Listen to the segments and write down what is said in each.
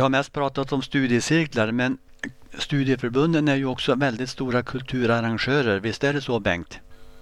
har mest pratat om studiecirklar, men studieförbunden är ju också väldigt stora kulturarrangörer. Visst är det så, Bengt?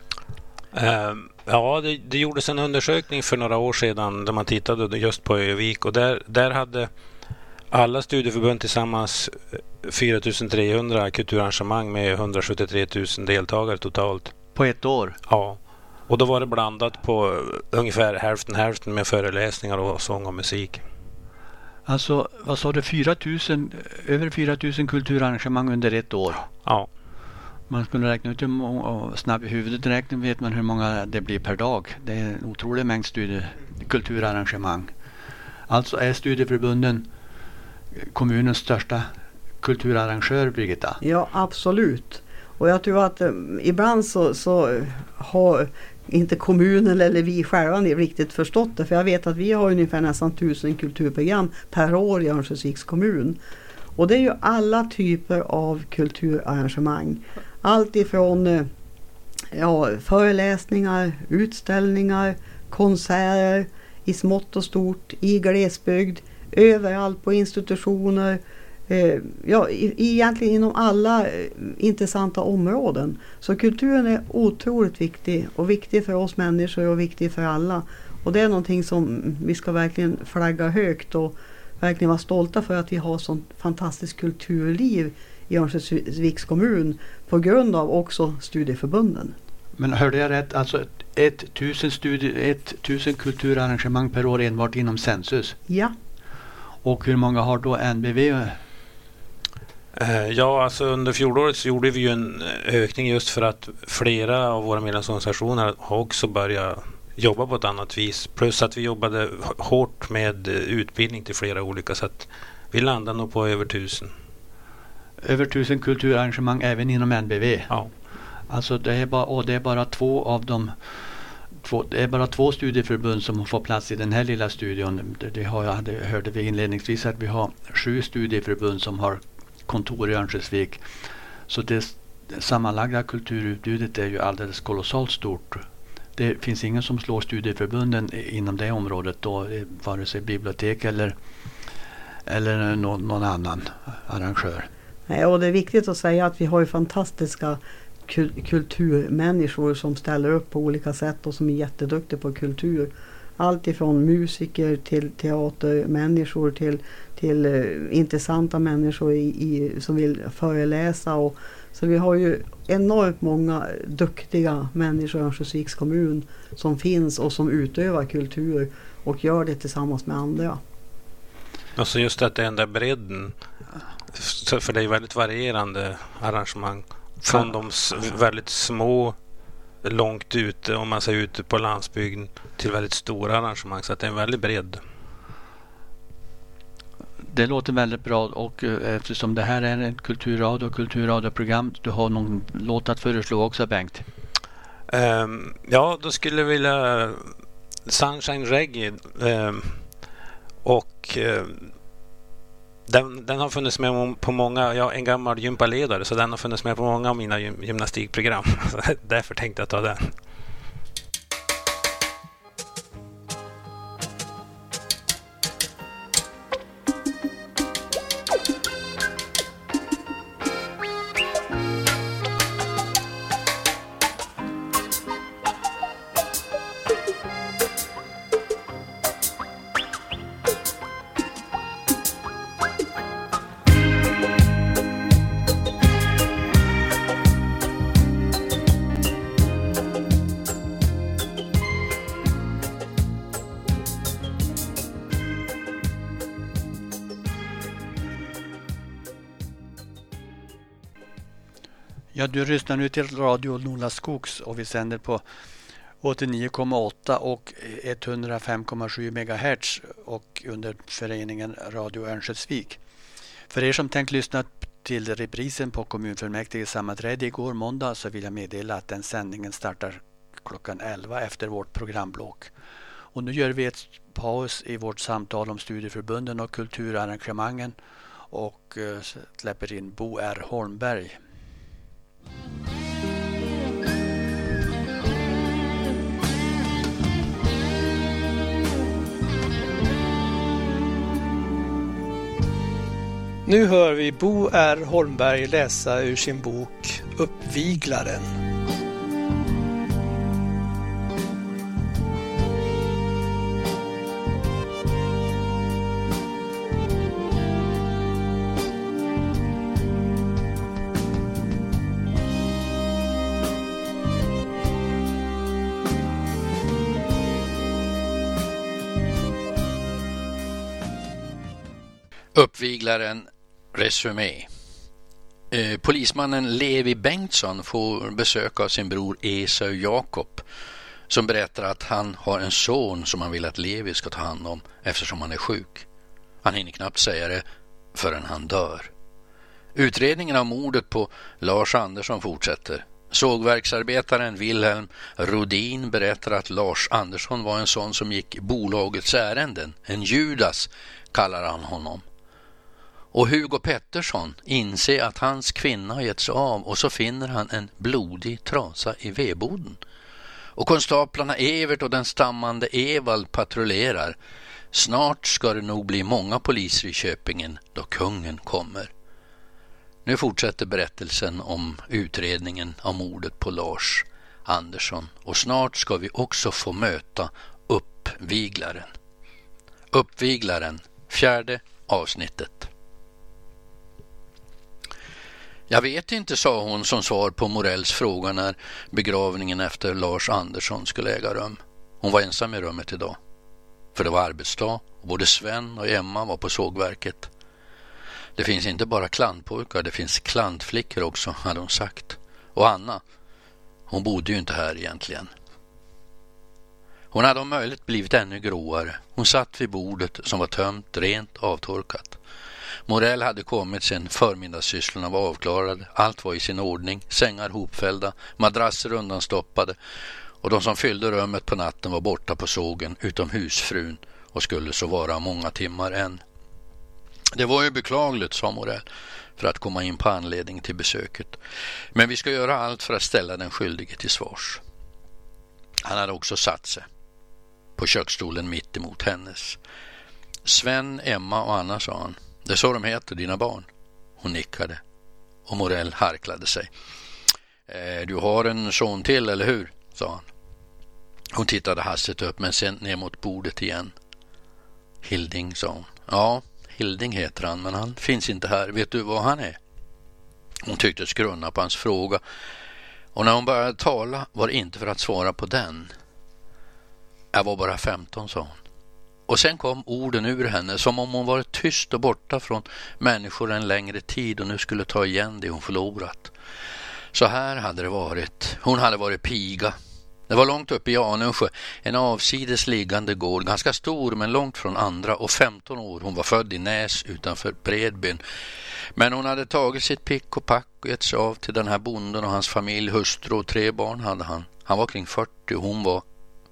Ja, det gjordes en undersökning för några år sedan där man tittade just på Övik, och där hade alla studieförbund tillsammans 4300 kulturarrangemang med 173 000 deltagare totalt. På ett år? Ja, och då var det blandat på ungefär hälften med föreläsningar och sång och musik. Alltså, vad sa du, över 4 000 kulturarrangemang under ett år? Ja. Man skulle räkna ut och snabbt i huvudet räkna vet man hur många det blir per dag. Det är en otrolig mängd kulturarrangemang. Alltså är studieförbunden kommunens största kulturarrangör, Birgitta? Ja, absolut. Och jag tror att ibland så har inte kommunen eller vi själva riktigt förstått det. För jag vet att vi har ungefär nästan 1000 kulturprogram per år i Örnsköldsviks kommun. Och det är ju alla typer av kulturarrangemang. Allt ifrån föreläsningar, utställningar, konserter i smått och stort, i glesbygd, överallt på institutioner. Egentligen inom alla intressanta områden. Så kulturen är otroligt viktig, och viktig för oss människor och viktig för alla. Och det är någonting som vi ska verkligen flagga högt och verkligen vara stolta för, att vi har sånt fantastiskt kulturliv i Örnsköldsviks kommun på grund av också studieförbunden. Men hörde jag rätt, alltså 1000 kulturarrangemang per år enbart inom Sensus? Ja. Och hur många har då NBV? Ja, alltså under fjolåret så gjorde vi ju en ökning just för att flera av våra medlemsorganisationer har också börjat jobba på ett annat vis. Plus att vi jobbade hårt med utbildning till flera olika, så att vi landade nog på över 1000. Över 1000 kulturarrangemang även inom NBV? Ja. Alltså det är bara två studieförbund som får plats i den här lilla studion. Hörde vi inledningsvis att vi har 7 studieförbund som har kontor i Örnsköldsvik. Så det sammanlagda kulturutbudet är ju alldeles kolossalt stort. Det finns ingen som slår studieförbunden inom det området då, vare sig bibliotek eller någon annan arrangör. Nej, och det är viktigt att säga att vi har ju fantastiska kulturmänniskor som ställer upp på olika sätt och som är jätteduktiga på kultur. Allt ifrån musiker till teatermänniskor till intressanta människor som vill föreläsa. Så vi har ju enormt många duktiga människor i Örnsköldsviks kommun som finns och som utövar kultur och gör det tillsammans med andra. Alltså just att det är den där bredden, för det är väldigt varierande arrangemang. Från de väldigt små, långt ute, om man säger ute på landsbygden, till väldigt stora arrangemang, så att det är en väldigt bredd. Det låter väldigt bra, och eftersom det här är en kulturradioprogram, du har någon låt att föreslå också, Bengt? Ja, då skulle jag vilja Sunshine Reggae, och den har funnits med på många, jag är en gammal gympaledare, så den har funnits med på många av mina gymnastikprogram. Därför tänkte jag ta den. Ja, du lyssnar nu till Radio Nordla Skogs, och vi sänder på 89,8 och 105,7 MHz och under föreningen Radio Örnsköldsvik. För er som tänkt lyssna till reprisen på kommunfullmäktige sammanträde igår måndag, så vill jag meddela att den sändningen startar klockan 11 efter vårt programblock. Och nu gör vi ett paus i vårt samtal om studieförbunden och kulturarrangemangen och släpper in Bo R. Holmberg. Nu hör vi Bo R. Holmberg läsa ur sin bok Uppviglaren. Uppviglaren, resumé. Polismannen Levi Bengtsson får besök av sin bror Esau Jakob som berättar att han har en son som han vill att Levi ska ta hand om eftersom han är sjuk. Han hinner knappt säga det förrän han dör. Utredningen av mordet på Lars Andersson fortsätter. Sågverksarbetaren Wilhelm Rodin berättar att Lars Andersson var en sån som gick bolagets ärenden. En Judas kallar han honom. Och Hugo Pettersson inser att hans kvinna har getts av och så finner han en blodig trasa i vedboden. Och konstaplarna Evert och den stammande Evald patrullerar. Snart ska det nog bli många poliser i Köpingen då kungen kommer. Nu fortsätter berättelsen om utredningen av mordet på Lars Andersson och snart ska vi också få möta Uppviglaren. Uppviglaren, 4:e avsnittet. Jag vet inte, sa hon som svar på Morells fråga när begravningen efter Lars Andersson skulle äga rum. Hon var ensam i rummet idag. För det var arbetsdag och både Sven och Emma var på sågverket. Det finns inte bara klantpojkar, det finns klantflickor också, hade hon sagt. Och Anna, hon bodde ju inte här egentligen. Hon hade om möjligt blivit ännu gråare. Hon satt vid bordet som var tömt, rent, avtorkat. Morell hade kommit sen förmiddagssysslorna var avklarade. Allt var i sin ordning, sängar hopfällda, madrasser undanstoppade och de som fyllde rummet på natten var borta på sågen utom husfrun och skulle så vara många timmar än. Det var ju beklagligt, sa Morell, för att komma in på anledning till besöket. Men vi ska göra allt för att ställa den skyldige till svars. Han hade också satt sig på köksstolen mitt emot hennes. Sven, Emma och Anna, sa han. Det är så de heter, dina barn. Hon nickade och Morell harklade sig. Du har en son till, eller hur? Sa han. Hon tittade hastigt upp men sen ner mot bordet igen. Hilding, sa hon. Ja, Hilding heter han, men han finns inte här. Vet du vad han är? Hon tyckte skrunna på hans fråga. Och när hon började tala var det inte för att svara på den. Jag var bara 15, sa hon. Och sen kom orden ur henne som om hon varit tyst och borta från människor en längre tid och nu skulle ta igen det hon förlorat. Så här hade det varit. Hon hade varit piga. Det var långt upp i Janungsjö, en avsides liggande gård, ganska stor men långt från andra och 15 år. Hon var född i Näs utanför Bredbyn. Men hon hade tagit sitt pick och pack och gett sig av till den här bonden och hans familj, hustru och 3 barn hade han. Han var kring 40 och hon var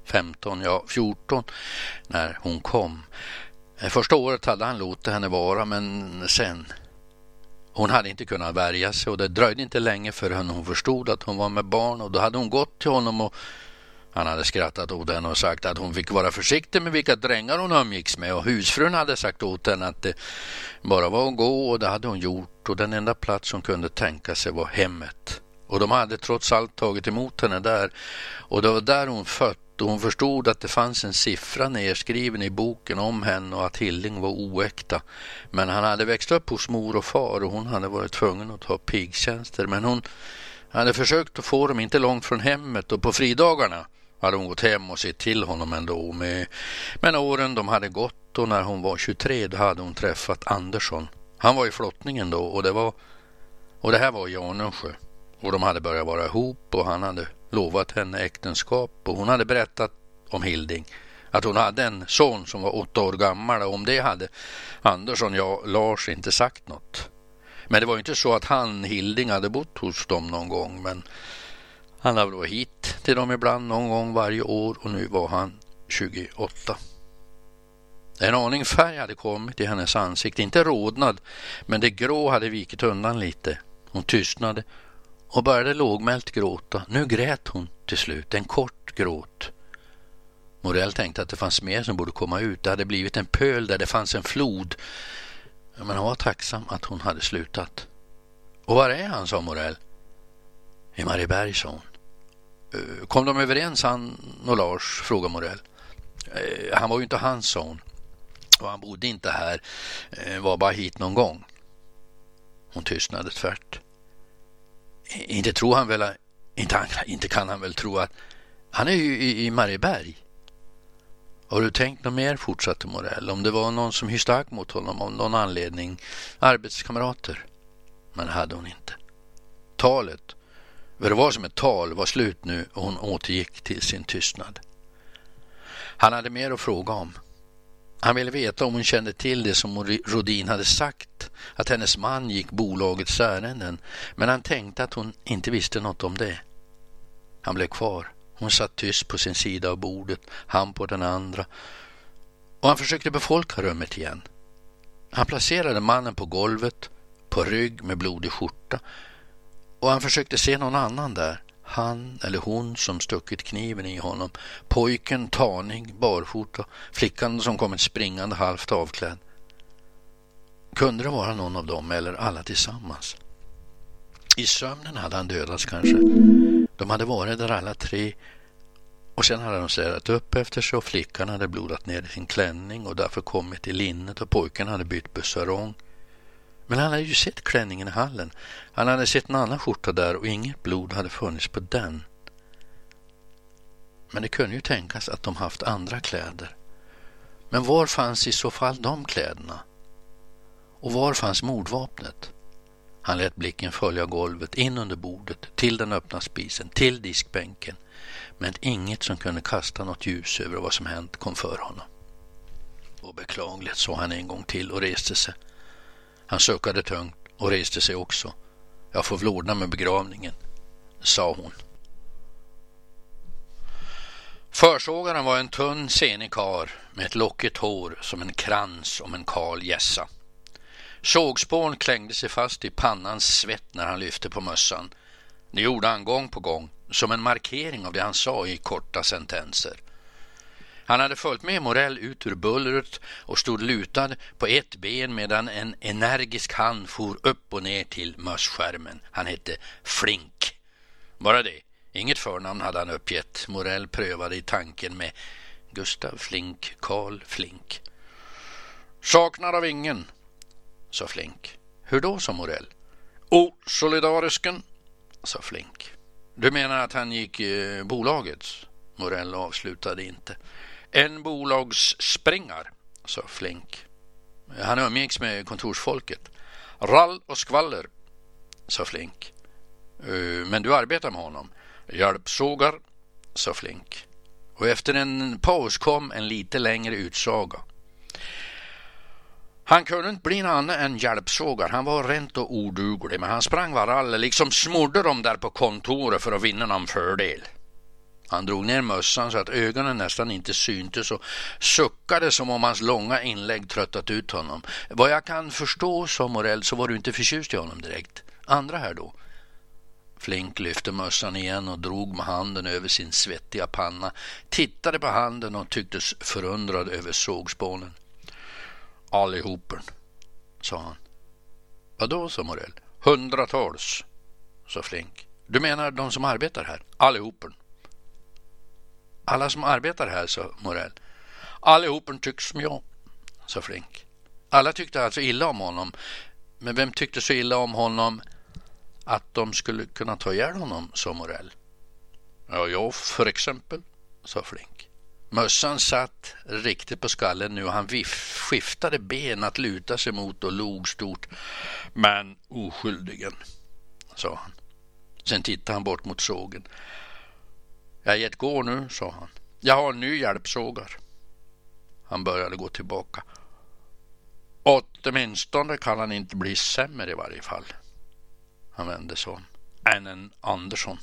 14 när hon kom. Första året hade han låtit henne vara, men sen... Hon hade inte kunnat värja sig och det dröjde inte länge förrän hon förstod att hon var med barn och då hade hon gått till honom och han hade skrattat åt henne och sagt att hon fick vara försiktig med vilka drängar hon umgicks med och husfrun hade sagt åt henne att det bara var att gå och det hade hon gjort och den enda plats hon kunde tänka sig var hemmet. Och de hade trots allt tagit emot henne där och det var där hon fött. Och hon förstod att det fanns en siffra nedskriven i boken om henne och att Hilding var oäkta. Men han hade växt upp hos mor och far och hon hade varit tvungen att ta pigtjänster. Men hon hade försökt att få dem inte långt från hemmet och på fridagarna hade hon gått hem och sett till honom ändå. Men åren de hade gått och när hon var 23 då hade hon träffat Andersson. Han var i flottningen då och det här var Janungsjö. Och de hade börjat vara ihop och han hade lovat henne äktenskap och hon hade berättat om Hilding att hon hade en son som var 8 år gammal och om det hade Andersson, Lars, inte sagt något. Men det var inte så att Hilding hade bott hos dem någon gång, men han hade varit hit till dem ibland någon gång varje år och nu var han 28. En aning färg hade kommit i hennes ansikte, inte rodnad, men det grå hade vikit undan lite. Hon tystnade och började lågmält gråta. Nu grät hon till slut, en kort gråt. Morell tänkte att det fanns mer som borde komma ut. Det hade blivit en pöl där det fanns en flod. Ja, men han var tacksam att hon hade slutat. Och var är han, sa Morell. I Marieberg, sa hon. Kom de överens, han och Lars, frågade Morell. Han var ju inte hans, sa hon. Och han bodde inte här, var bara hit någon gång. Hon tystnade tvärt. Inte tror han väl, inte kan han väl tro att han är ju i Marieberg. Har du tänkt något mer, fortsatte Morell, om det var någon som hyste agg mot honom av någon anledning, arbetskamrater? Men hade hon inte. Talet, vad det var som ett tal, var slut nu och hon återgick till sin tystnad. Han hade mer att fråga om. Han ville veta om hon kände till det som Rodin hade sagt, att hennes man gick bolagets ärenden, men han tänkte att hon inte visste något om det. Han blev kvar. Hon satt tyst på sin sida av bordet, han på den andra. Och han försökte befolka rummet igen. Han placerade mannen på golvet, på rygg med blodig skjorta. Och han försökte se någon annan där. Han eller hon som stuckit kniven i honom. Pojken tanig, barfota. Flickan som kommit springande halvt avklädd. Kunde det vara någon av dem eller alla tillsammans? I sömnen hade han dödats kanske. De hade varit där alla tre. Och sen hade de städat upp efter sig och flickan hade blodat ner i sin klänning och därför kommit i linnet och pojken hade bytt bussarong. Men han hade ju sett klänningen i hallen. Han hade sett en annan skjorta där och inget blod hade funnits på den. Men det kunde ju tänkas att de haft andra kläder. Men var fanns i så fall de kläderna? Och var fanns mordvapnet? Han lät blicken följa golvet, in under bordet, till den öppna spisen, till diskbänken. Men inget som kunde kasta något ljus över vad som hänt kom för honom. Och beklagligt, sa han en gång till och reste sig. Han suckade tungt och reste sig också. Jag får vlordna med begravningen, sa hon. Försågaren var en tunn, senig karl med ett lockigt hår som en krans om en kal gässa. Sågspån klängde sig fast i pannans svett när han lyfte på mössan. Det gjorde han gång på gång, som en markering av det han sa i korta sentenser. Han hade följt med Morell ut ur bullret och stod lutad på ett ben medan en energisk hand for upp och ner till mösskärmen. Han hette Flink. Bara det. Inget förnamn hade han uppgett. Morell prövade i tanken med Gustav Flink, Karl Flink. Saknar av ingen, sa Flink. Hur då, sa Morell. Osolidarisken, sa Flink. Du menar att han gick bolagets? Morell avslutade inte. En bolagsspringar, sa Flink. Han umgicks med kontorsfolket. Rall och skvaller, sa Flink. Men du arbetar med honom. Hjälpsågar, sa Flink. Och efter en paus kom en lite längre utsaga. Han kunde inte bli någon annan än hjälpsågar. Han var rent och oduglig, men han sprang varall, liksom smorde dem där på kontoret för att vinna någon fördel. Han drog ner mössan så att ögonen nästan inte syntes och suckade som om hans långa inlägg tröttat ut honom. Vad jag kan förstå, sa Morell, så var du inte förtjust i honom direkt. Andra här då? Flink lyfte mössan igen och drog med handen över sin svettiga panna, tittade på handen och tycktes förundrad över sågspånen. Allihopen, sa han. Vadå, sa Morell? 100-tals, sa Flink. Du menar de som arbetar här? Allihopen. Alla som arbetar här, sa Morell. Allihopen tycks som jag, sa Flink. Alla tyckte alltså illa om honom. Men vem tyckte så illa om honom att de skulle kunna ta ihjäl honom, sa Morell. Ja, jag för exempel, sa Flink. Mössan satt riktigt på skallen nu och han skiftade ben att luta sig mot och log stort. Men oskyldigen, sa han. Sen tittade han bort mot sågen. Jag gett gå nu, sa han. Jag har en ny hjälpsågar. Han började gå tillbaka. Åtminstone kan han inte bli sämre i varje fall. Han vände sig om. Än en Andersson.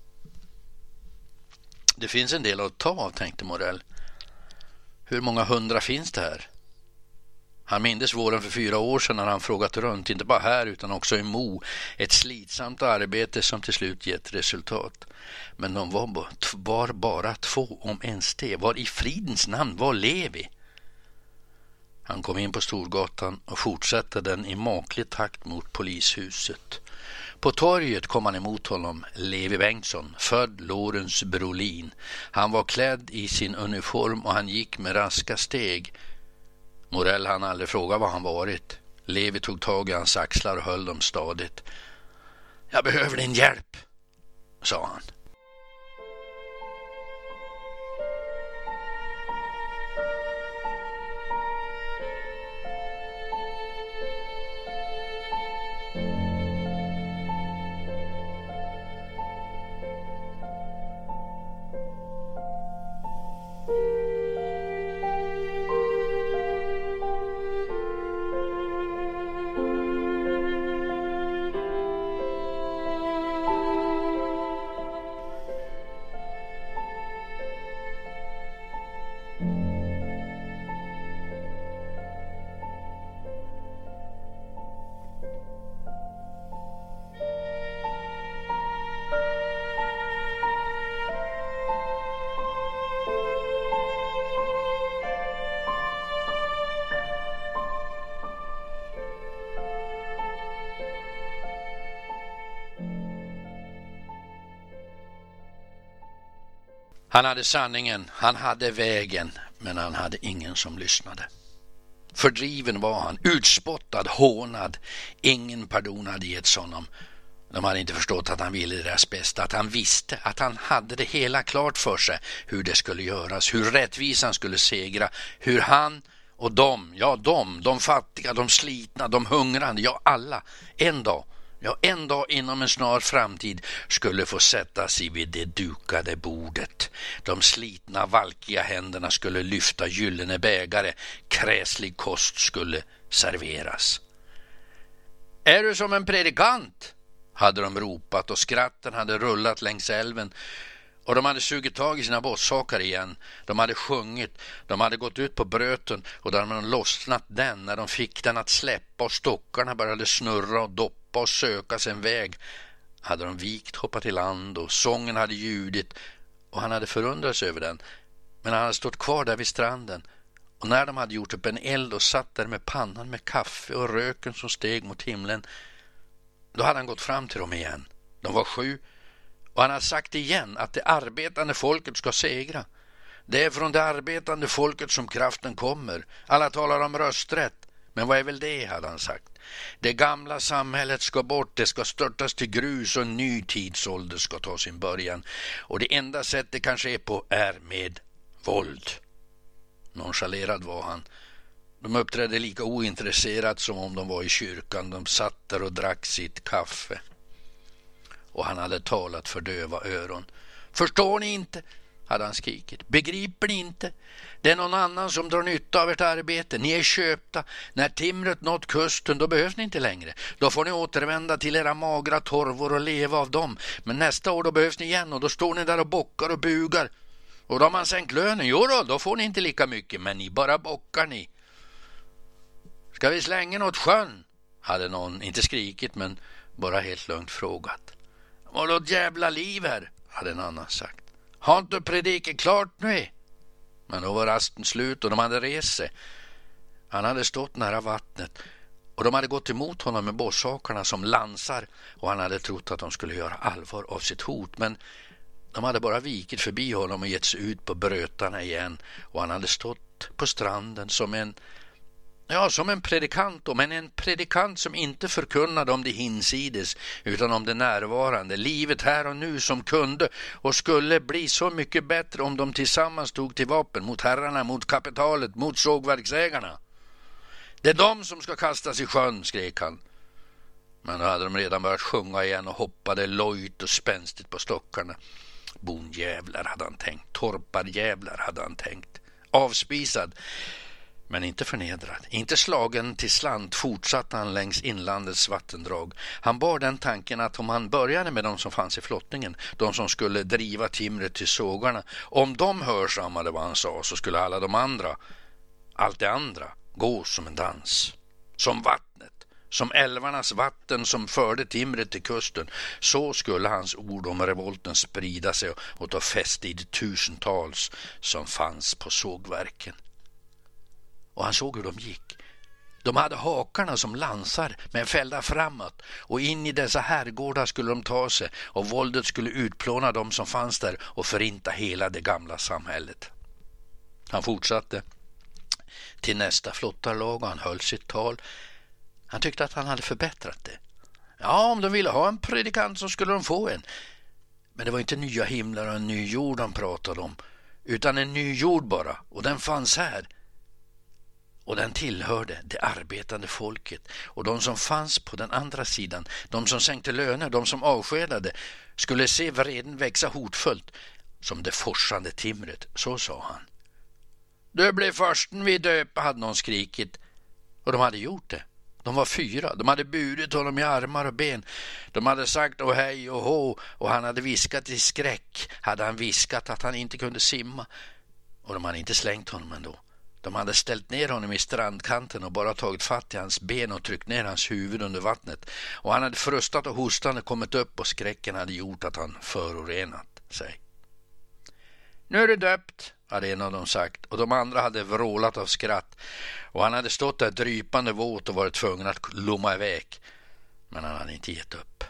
Det finns en del att ta av, tänkte Morell. Hur många 100 finns det här? Han mindes våren för 4 år sedan när han frågat runt, inte bara här utan också i Mo. Ett slitsamt arbete som till slut gett resultat. Men de var bara 2, om ens det. Var i fridens namn var Levi? Han kom in på Storgatan och fortsatte den i maklig takt mot polishuset. På torget kom han emot honom Levi Bengtsson, född Lorentz Brolin. Han var klädd i sin uniform och han gick med raska steg. Morell hann aldrig fråga var han varit. Levi tog tag i hans axlar och höll dem stadigt. Jag behöver din hjälp, sa han. Han hade sanningen, han hade vägen, men han hade ingen som lyssnade. Fördriven var han, utspottad, hånad. Ingen pardon hade getts honom. De hade inte förstått att han ville deras bästa, att han visste, att han hade det hela klart för sig, hur det skulle göras, hur rättvisan skulle segra, hur han och de fattiga, de slitna, de hungrande, ja alla, en dag inom en snar framtid skulle få sätta sig vid det dukade bordet. De slitna, valkiga händerna skulle lyfta gyllene bägare. Kräslig kost skulle serveras. Är du som en predikant? Hade de ropat och skratten hade rullat längs älven. Och de hade sugit tag i sina bossakar igen. De hade sjungit, de hade gått ut på bröten och där man lossnat den när de fick den att släppa och stockarna började snurra och doppa och söka sig en väg. Hade de vikt, hoppat i land och sången hade ljudit och han hade förundrats över den. Men han hade stått kvar där vid stranden och när de hade gjort upp en eld och satt där med pannan med kaffe och röken som steg mot himlen, då hade han gått fram till dem igen. De var 7. Och han har sagt igen att det arbetande folket ska segra. Det är från det arbetande folket som kraften kommer. Alla talar om rösträtt. Men vad är väl det, hade han sagt. Det gamla samhället ska bort, det ska störtas till grus och en ny tidsålder ska ta sin början. Och det enda sätt det kan ske på är med våld. Nonchalerad var han. De uppträdde lika ointresserat som om de var i kyrkan. De satt där och drack sitt kaffe. Och han hade talat för döva öron. Förstår ni inte? Hade han skrikit. Begriper ni inte? Det är någon annan som drar nytta av ert arbete. Ni är köpta. När timret nått kusten, då behövs ni inte längre. Då får ni återvända till era magra torvor och leva av dem. Men nästa år då behövs ni igen och då står ni där och bockar och bugar. Och då har man sänkt lönen. Jo då får ni inte lika mycket, men ni bara bockar ni. Ska vi slänga något sjön? Hade någon inte skrikit men bara helt lugnt frågat. Vad då jävla liv här? Hade en annan sagt. Har inte prediket klart nu? Men då var rasten slut och de hade rest sig. Han hade stått nära vattnet och de hade gått emot honom med borsakarna som lansar och han hade trott att de skulle göra allvar av sitt hot. Men de hade bara vikit förbi honom och gett sig ut på brötarna igen och han hade stått på stranden som en predikant, men en predikant som inte förkunnade om det hinsides utan om det närvarande, livet här och nu som kunde och skulle bli så mycket bättre om de tillsammans tog till vapen mot herrarna, mot kapitalet, mot sågverksägarna. Det är de som ska kastas i sjön, skrek han. Men då hade de redan börjat sjunga igen och hoppade lojt och spänstigt på stockarna. Bonjävlar hade han tänkt, torparjävlar hade han tänkt. Avspisad. Men inte förnedrad, inte slagen till slant fortsatte han längs inlandets vattendrag. Han bar den tanken att om han började med de som fanns i flottningen, de som skulle driva timret till sågarna, om de hörsammade vad han sa så skulle alla de andra, allt det andra, gå som en dans. Som vattnet, som älvarnas vatten som förde timret till kusten, så skulle hans ord om revolten sprida sig och ta fäste i de tusentals som fanns på sågverken. och han såg hur de gick. De hade hakarna som lansar men fällda framåt, och in i dessa herrgårdar skulle de ta sig, och våldet skulle utplåna dem som fanns där och förinta hela det gamla samhället. Han fortsatte till nästa flottarlag och han höll sitt tal. Han tyckte att han hade förbättrat det. Ja, om de ville ha en predikant så skulle de få en. Men det var inte nya himlar och en ny jord de pratade om, utan en ny jord bara, och den fanns här. Och den tillhörde det arbetande folket, och de som fanns på den andra sidan, de som sänkte löner, de som avskedade, skulle se vreden växa hotfullt som det forsande timret, så sa han. Du blev försten vid döpa, hade någon skrikit, och de hade gjort det. De var 4, de hade burit honom i armar och ben. De hade sagt åh hej och hå, och han hade viskat i skräck. Hade han viskat att han inte kunde simma. Och de hade inte slängt honom ändå. De hade ställt ner honom i strandkanten och bara tagit fatt i hans ben och tryckt ner hans huvud under vattnet. Och han hade frustat och hostande kommit upp, och skräcken hade gjort att han förorenat sig. Nu är du döpt, hade en av dem sagt, och de andra hade vrålat av skratt, och han hade stått där drypande våt och varit tvungen att lomma iväg, men han hade inte gett upp.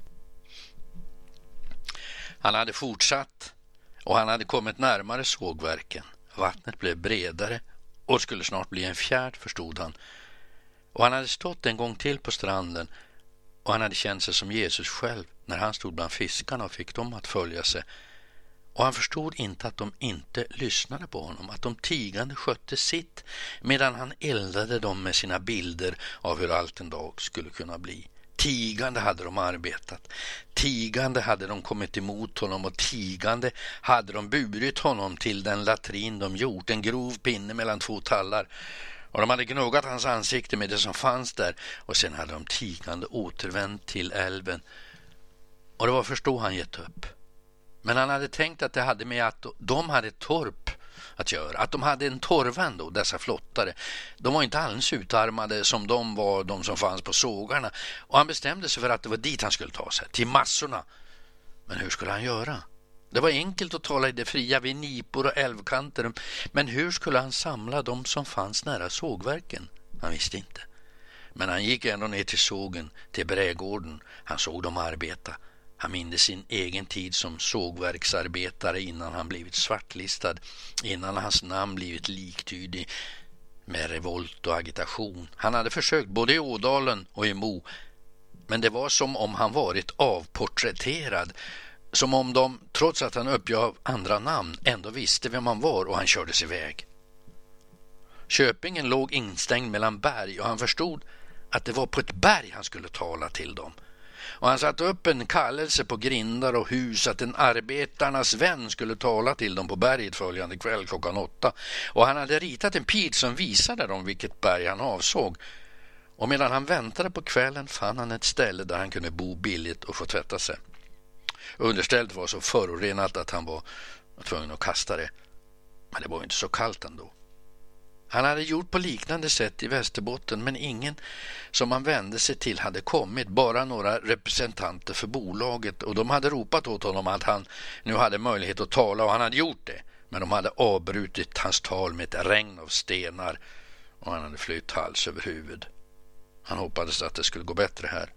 Han hade fortsatt, och han hade kommit närmare sågverken. Vattnet blev bredare och skulle snart bli en fjärd, förstod han, och han hade stått en gång till på stranden, och han hade känt sig som Jesus själv när han stod bland fiskarna och fick dem att följa sig. Och han förstod inte att de inte lyssnade på honom, att de tigande skötte sitt medan han eldade dem med sina bilder av hur allt en dag skulle kunna bli. Tigande hade de arbetat, tigande hade de kommit emot honom, och tigande hade de burit honom till den latrin de gjort, en grov pinne mellan 2 tallar. Och de hade gnuggat hans ansikte med det som fanns där, och sen hade de tigande återvänt till älven. Och det var först då han gett upp. Men han hade tänkt att det hade med att de hade torp att göra. Att de hade en torvan då, dessa flottare. De var inte alls utarmade som de var, de som fanns på sågarna. Och han bestämde sig för att det var dit han skulle ta sig, till massorna. Men hur skulle han göra? Det var enkelt att tala i det fria vid nipor och älvkanter. Men hur skulle han samla de som fanns nära sågverken? Han visste inte. Men han gick ändå ner till sågen, till brädgården. Han såg dem arbeta. Han minns sin egen tid som sågverksarbetare innan han blivit svartlistad, innan hans namn blivit liktydig med revolt och agitation. Han hade försökt både i Ådalen och i Mo, men det var som om han varit avporträtterad, som om de, trots att han uppgav andra namn, ändå visste vem han var, och han kördes iväg. Köpingen låg instängd mellan berg, och han förstod att det var på ett berg han skulle tala till dem. Och han satte upp en kallelse på grindar och hus att en arbetarnas vän skulle tala till dem på berget följande kväll 8:00. Och han hade ritat en pil som visade dem vilket berg han avsåg. Och medan han väntade på kvällen fann han ett ställe där han kunde bo billigt och få tvätta sig. Understället var så förorenat att han var tvungen att kasta det. Men det var inte så kallt ändå. Han hade gjort på liknande sätt i Västerbotten, men ingen som han vände sig till hade kommit, bara några representanter för bolaget, och de hade ropat åt honom att han nu hade möjlighet att tala, och han hade gjort det, men de hade avbrutit hans tal med ett regn av stenar, och han hade flytt hals över huvud. Han hoppades att det skulle gå bättre här.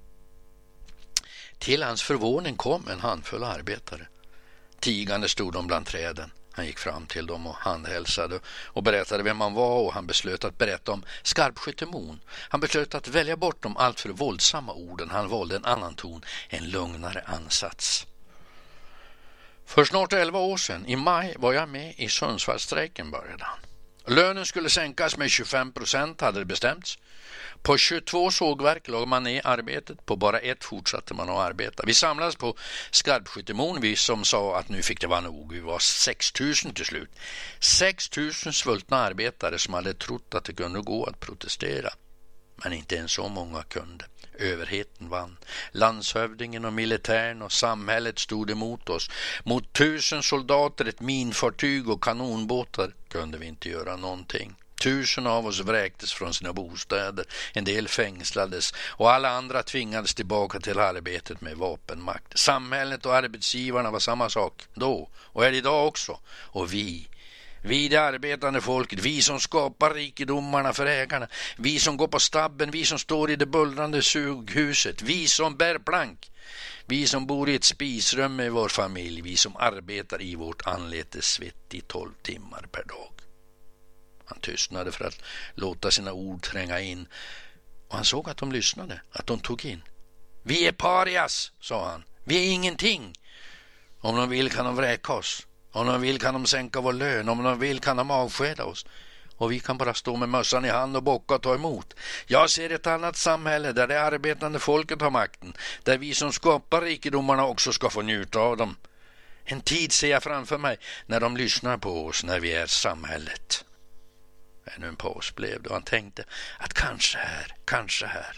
Till hans förvåning kom en handfull arbetare. Tigande stod de bland träden. Han gick fram till dem och handhälsade och berättade vem han var, och han beslöt att berätta om Skarpskyttemon. Han beslöt att välja bort de alltför våldsamma orden. Han valde en annan ton, en lugnare ansats. För snart 11 år sedan, i maj, var jag med i Sundsvallstrejken, började han. Lönen skulle sänkas med 25%, hade det bestämts. På 22 sågverk låg man ner arbetet, på bara ett fortsatte man att arbeta. Vi samlades på Skarpskyttemon, vi som sa att nu fick det vara nog. Vi var 6 000 till slut. 6 000 svultna arbetare som hade trott att det kunde gå att protestera. Men inte ens så många kunde. Överheten vann. Landshövdingen och militären och samhället stod emot oss. Mot 1000 soldater, ett minfartyg och kanonbåtar kunde vi inte göra någonting. 1000 av oss vräktes från sina bostäder, en del fängslades och alla andra tvingades tillbaka till arbetet med vapenmakt. Samhället och arbetsgivarna var samma sak då och är det idag också. Och vi Vi det arbetande folket, vi som skapar rikedomarna för ägarna, vi som går på stabben, vi som står i det bullrande sughuset, vi som bär plank, vi som bor i ett spisrum med vår familj, vi som arbetar i vårt anletes svett i 12 timmar per dag. Han tystnade för att låta sina ord tränga in, och han såg att de lyssnade, att de tog in. Vi är parias, sa han. Vi är ingenting. Om de vill kan de vräka oss. Om de vill kan de sänka vår lön. Om de vill kan de avskeda oss. Och vi kan bara stå med mössan i hand och bocka och ta emot. Jag ser ett annat samhälle där det arbetande folket har makten. Där vi som skapar rikedomarna också ska få njuta av dem. En tid ser jag framför mig när de lyssnar på oss, när vi är samhället. Ännu en paus blev det och han tänkte att kanske här.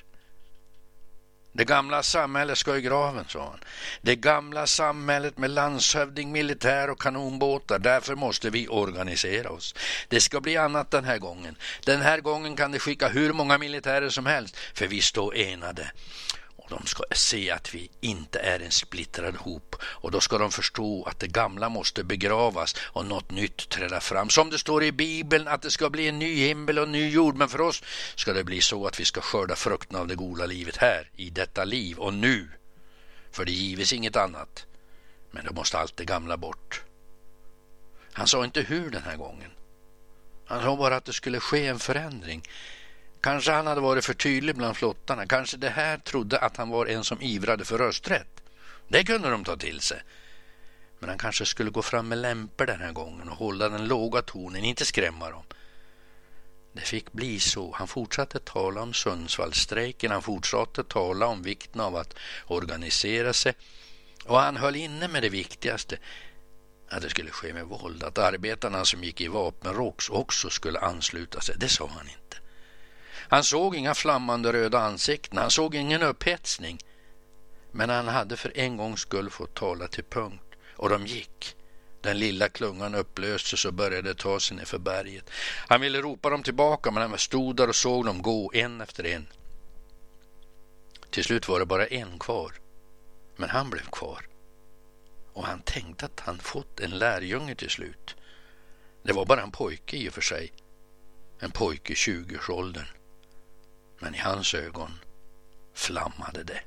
Det gamla samhället ska i graven, sa han. Det gamla samhället med landshövding, militär och kanonbåtar. Därför måste vi organisera oss. Det ska bli annat den här gången. Den här gången kan det skicka hur många militärer som helst. För vi står enade. Och de ska se att vi inte är en splittrad hop. Och då ska de förstå att det gamla måste begravas och något nytt träda fram. Som det står i Bibeln att det ska bli en ny himmel och en ny jord. Men för oss ska det bli så att vi ska skörda frukten av det goda livet här, i detta liv och nu. För det gives inget annat. Men då måste allt det gamla bort. Han sa inte hur den här gången. Han sa bara att det skulle ske en förändring. Kanske han hade varit för tydlig bland flottarna. Kanske det här trodde att han var en som ivrade för rösträtt. Det kunde de ta till sig. Men han kanske skulle gå fram med lämpor den här gången och hålla den låga tonen, inte skrämma dem. Det fick bli så. Han fortsatte tala om Sundsvallstrejken. Han fortsatte tala om vikten av att organisera sig. Och han höll inne med det viktigaste. Att det skulle ske med våld. Att arbetarna som gick i vapenrock också skulle ansluta sig. Det sa han inte. Han såg inga flammande röda ansikten. Han såg ingen upphetsning. Men han hade för en gångs skull fått tala till punkt. Och de gick. Den lilla klungan upplöstes och började ta sig ner för berget. Han ville ropa dem tillbaka, men han stod där och såg dem gå en efter en. Till slut var det bara en kvar. Men han blev kvar. Och han tänkte att han fått en lärjunge till slut. Det var bara en pojke i och för sig. En pojke i 20-årsåldern. Men i hans ögon flammade det.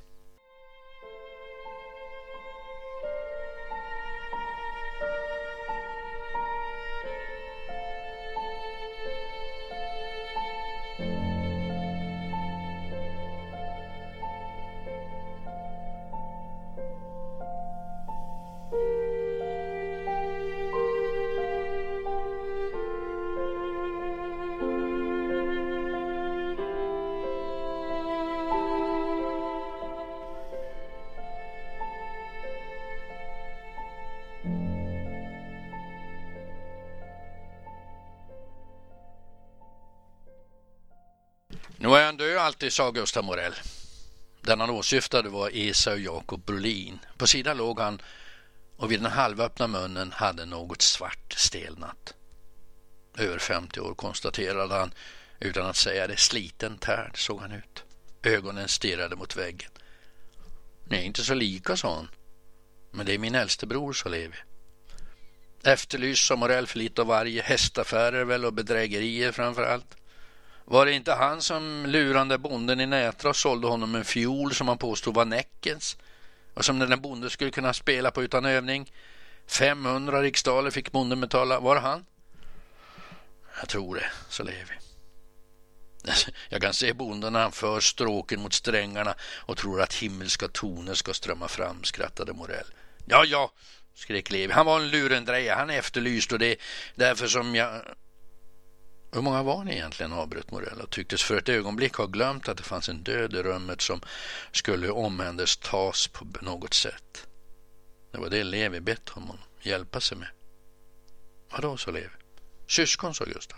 Nu är han död alltid, sa Gustav Morell. Den han åsyftade var Esau Jakob Brolin. På sidan låg han och vid den halvöppna munnen hade något svart stelnat. Över 50 år, konstaterade han utan att säga det. Sliten tärd såg han ut. Ögonen stirrade mot väggen. Ni är inte så lika, sa han. Men det är min äldste bror, sa Levi. Efterlyst, sa Morell, för lite av varje. Hästaffärer väl och bedrägerier framför allt. Var det inte han som lurande bonden i Nätra och sålde honom en fiol som han påstod var Näckens och som den bonden skulle kunna spela på utan övning? 500 riksdaler fick bonden betala. Var det han? Jag tror det, sa Levi. Jag kan se bonden när han för stråken mot strängarna och tror att himmelska toner ska strömma fram, skrattade Morell. Ja, skrek Levi. Han var en lurendreja, han efterlyst och det är därför som jag... Hur många var ni egentligen, avbröt Morell och tycktes för ett ögonblick ha glömt att det fanns en död i rummet som skulle omhändertas på något sätt. Det var det Levi bett honom hjälpa sig med. Vadå, sa Levi? Syskon, sa Gustav.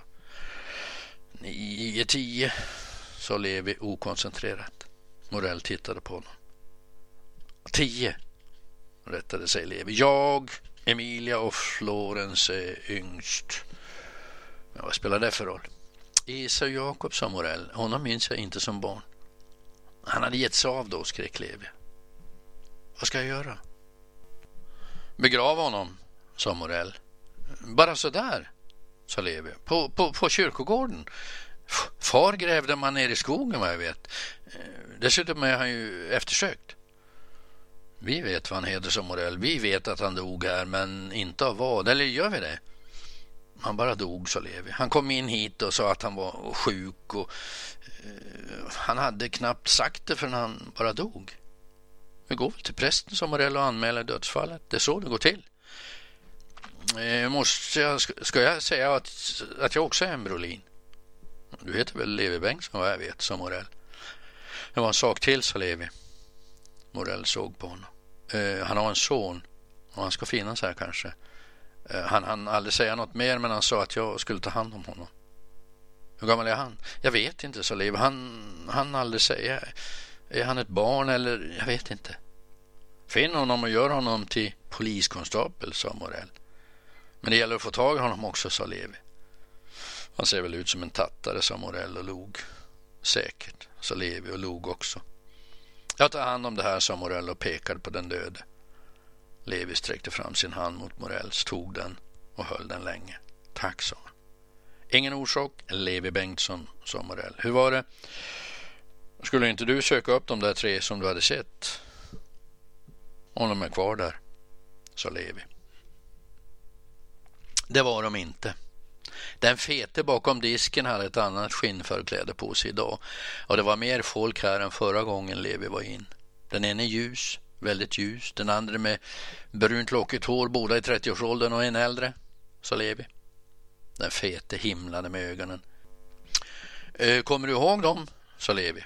9-10, sa Levi okoncentrerat. Morell tittade på honom. 10, rättade sig Levi. Jag, Emilia och Florens är yngst. Men vad spelar det för roll? Esau Jakob, sa Morell. Honom minns jag inte som barn. Han hade gett sig av då, skrek Levi. Vad ska jag göra? Begrava honom, sa Morell. Bara så där? sa Levi. På kyrkogården. Far grävde man ner i skogen vad jag vet. Dessutom är han ju eftersökt. Vi vet vad han heter, som Morell. Vi vet att han dog här, men inte av vad. Eller gör vi det? Han bara dog, sa Levi. Han kom in hit och sa att han var sjuk och han hade knappt sagt det förrän han bara dog. Vi går väl till prästen, som Morell, och anmäler dödsfallet. Det är så det går till. Ska jag säga att jag också är en Brolin? Du heter väl Levi Bengtsson, vad jag vet, sa Morell. Det var en sak till, sa Levi. Morell såg på honom. Han har en son och han ska finnas här kanske. Han aldrig säga något mer, men han sa att jag skulle ta hand om honom. Hur gammal är han? Jag vet inte, sa Levi. Han aldrig säga. Är han ett barn eller? Jag vet inte. Finn honom och gör honom till poliskonstapel, sa Morell. Men det gäller att få tag i honom också, sa Levi. Han ser väl ut som en tattare, sa Morell och log. Säkert, sa Levi och log också. Jag tar hand om det här, sa Morell och pekade på den döde. Levi sträckte fram sin hand mot Morells, tog den och höll den länge. Tack, sa han. Ingen orsak, Levi Bengtsson, sa Morell. Hur var det? Skulle inte du söka upp de där 3 som du hade sett? Om de är kvar där, sa Levi. Det var de inte. Den fete bakom disken hade ett annat skinnförkläde på sig idag. Och det var mer folk här än förra gången Levi var in. Den ene ljus, väldigt ljus. Den andra med brunt lockigt hår, båda i 30-årsåldern och en äldre, sa Levi. Den fete himlade med ögonen. Kommer du ihåg dem, sa Levi.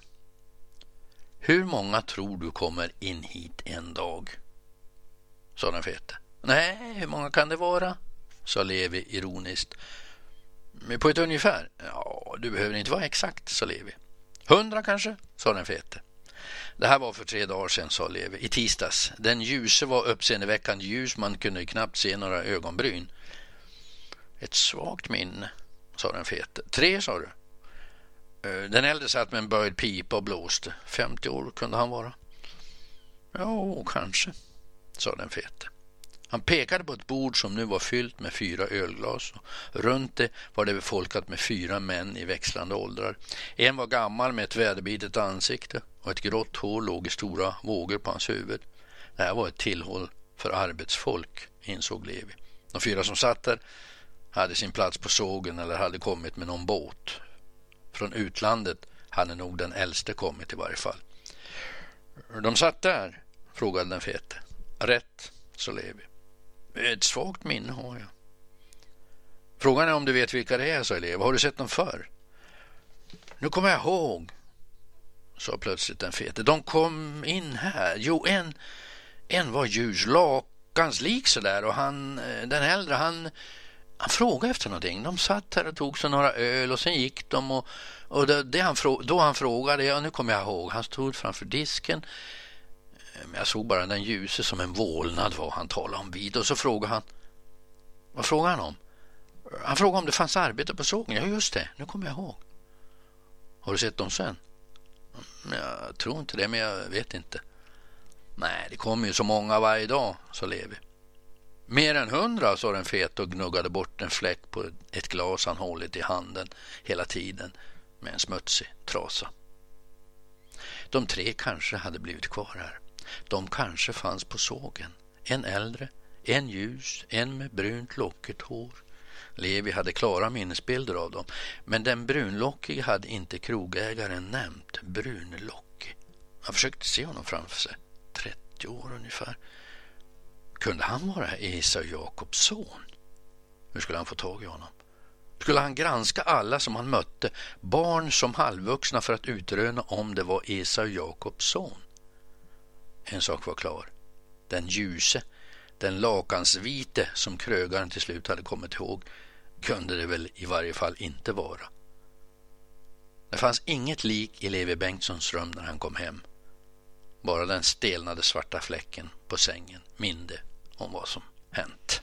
Hur många tror du kommer in hit en dag, sa den fete. Nej, hur många kan det vara, sa Levi ironiskt. På ett ungefär. Ja, du behöver inte vara exakt, sa Levi. 100 kanske, sa den fete. Det här var för 3 dagar sedan, sa Levi. I tisdags. Den ljuse var uppseendeväckande ljus. Man kunde knappt se några ögonbryn. Ett svagt minne, sa den fete. 3, sa du. Den äldre satt med en böjd pipa och blåste. 50 år kunde han vara. Ja, kanske, sa den fete. Han pekade på ett bord som nu var fyllt med 4 ölglas. Runt det var det befolkat med 4 män i växlande åldrar. En var gammal med ett väderbitet ansikte och ett grått hår låg i stora vågor på hans huvud. Det här var ett tillhåll för arbetsfolk, insåg Levi. De 4 som satt där hade sin plats på sågen eller hade kommit med någon båt. Från utlandet hade nog den äldste kommit i varje fall. De satt där, frågade den fete. Rätt, sa Levi. Ett svagt minne har jag. Frågan är om du vet vilka det är, sa Levi. Har du sett dem förr? Nu kommer jag ihåg, sa plötsligt den fete. De kom in här. Jo, en var ljuslakans lik så där och den äldre, han frågade efter någonting. De satt här och tog sig några öl och sen gick de och då han frågade, ja, nu kommer jag ihåg. Han stod framför disken. Men jag såg bara den ljuse som en vålnad var han talade om vid. Och så frågade han. Vad frågade han om? Han frågade om det fanns arbete på sågen. Ja, just det. Nu kommer jag ihåg. Har du sett dem sen? Jag tror inte det, men jag vet inte. Nej, det kommer ju så många varje dag, sa Levi. Mer än 100, sa den fet och gnuggade bort en fläck på ett glas han hållit i handen hela tiden med en smutsig trasa. De 3 kanske hade blivit kvar här. De kanske fanns på sågen. En äldre, en ljus, en med brunt lockigt hår. Levi hade klara minnesbilder av dem. Men den brunlockige hade inte krogägaren nämnt. Brunlockig. Han försökte se honom framför sig. 30 år ungefär. Kunde han vara Esau Jakobs son? Hur skulle han få tag i honom? Skulle han granska alla som han mötte, barn som halvvuxna, för att utröna om det var Esau Jakobs son? En sak var klar. Den ljuse, den lakansvite som krögaren till slut hade kommit ihåg, kunde det väl i varje fall inte vara. Det fanns inget lik i Levi Bengtssons rum när han kom hem. Bara den stelnade svarta fläcken på sängen minde om vad som hänt.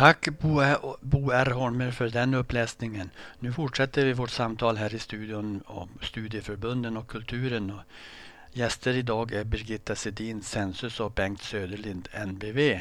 Tack Bo R. Holmer för den uppläsningen. Nu fortsätter vi vårt samtal här i studion om studieförbunden och kulturen. Och gäster idag är Birgitta Sedin, Sensus, och Bengt Söderlind, NBV.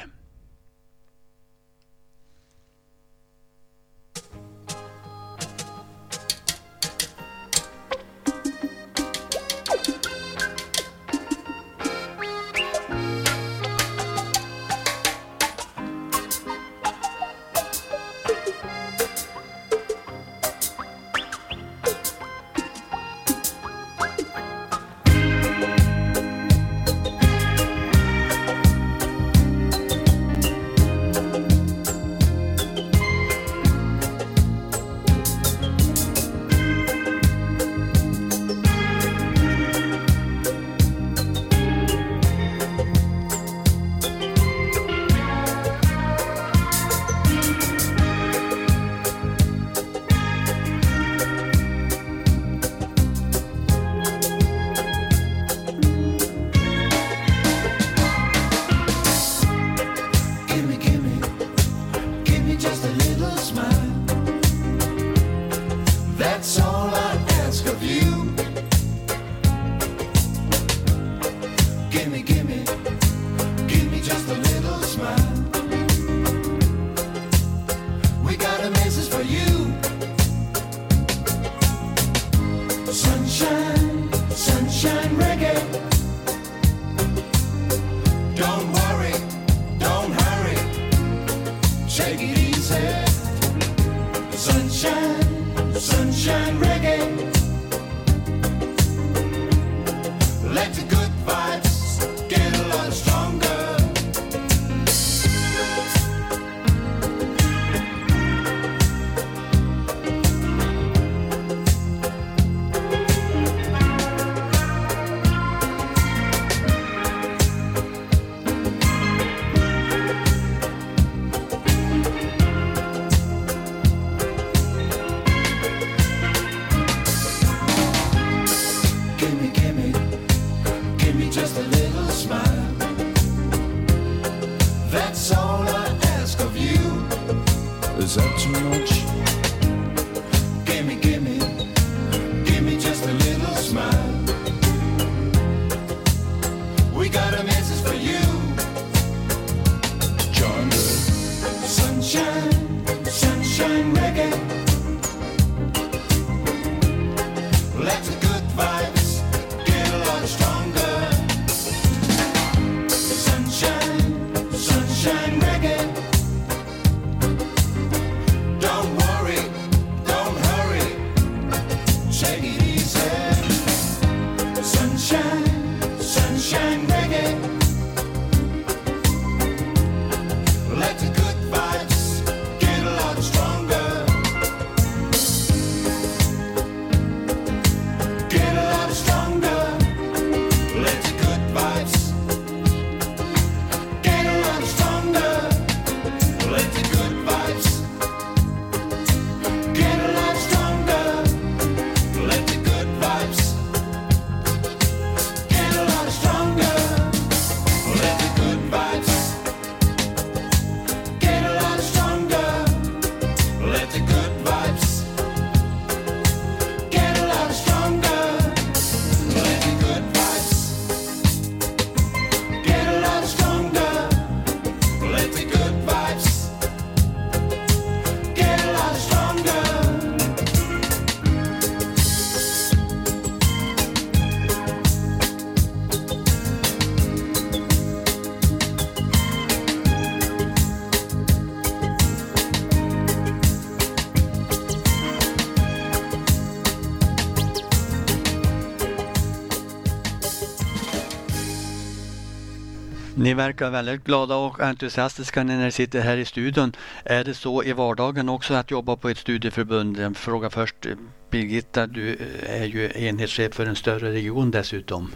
Ni verkar väldigt glada och entusiastiska när ni sitter här i studion. Är det så i vardagen också att jobba på ett studieförbund? En fråga först. Birgitta, du är ju enhetschef för en större region dessutom.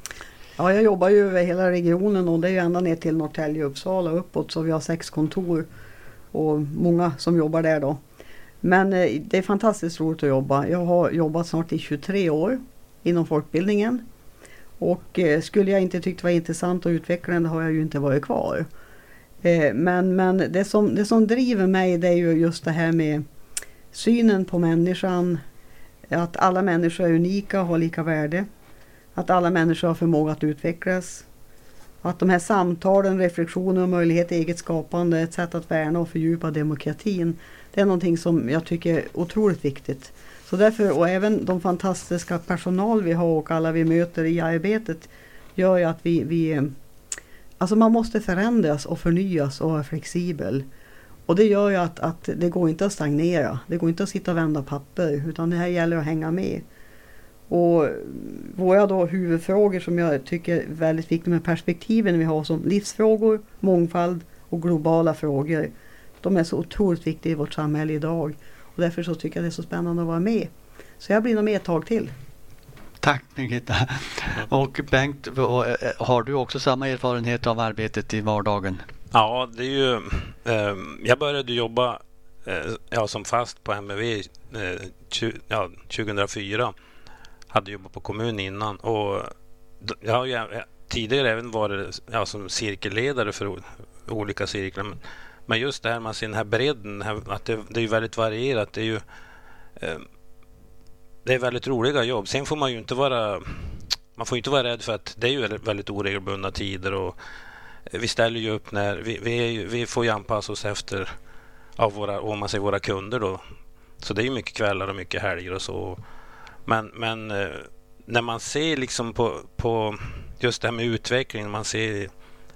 Ja, jag jobbar ju över hela regionen och det är ju ända ner till Norrtälje, Uppsala uppåt, så vi har 6 kontor och många som jobbar där då. Men det är fantastiskt roligt att jobba. Jag har jobbat snart i 23 år inom folkbildningen. Och skulle jag inte tyckt det var intressant och utvecklande har jag ju inte varit kvar. Men det som driver mig, det är ju just det här med synen på människan. Att alla människor är unika och har lika värde. Att alla människor har förmåga att utvecklas. Att de här samtalen, reflektioner och möjlighet till eget skapande är ett sätt att värna och fördjupa demokratin. Det är någonting som jag tycker är otroligt viktigt. Så därför, och även de fantastiska personal vi har och alla vi möter i arbetet gör ju att vi alltså man måste förändras och förnyas och vara flexibel. Och det gör ju att det går inte att stagnera. Det går inte att sitta och vända papper, utan det här gäller att hänga med. Och våra då huvudfrågor som jag tycker är väldigt viktiga med perspektiven vi har som livsfrågor, mångfald och globala frågor. De är så otroligt viktiga i vårt samhälle idag. Och därför så tycker jag det är så spännande att vara med. Så jag blir nog med ett tag till. Tack Birgitta. Och Bengt, har du också samma erfarenhet av arbetet i vardagen? Ja, det är ju... jag började jobba som fast på MV 2004. Hade jobbat på kommun innan. Och jag har ju tidigare även varit som cirkelledare för olika cirklar. Men just det här man ser den här bredden, att det är väldigt varierat. Det är ju... det är väldigt roliga jobb. Sen får man ju inte vara rädd för att det är ju väldigt oregelbundna tider och vi ställer ju upp när vi får ju anpassa oss efter av våra kunder då. Så det är ju mycket kvällar och mycket helger och så. Men när man ser liksom på just det här med utveckling, man ser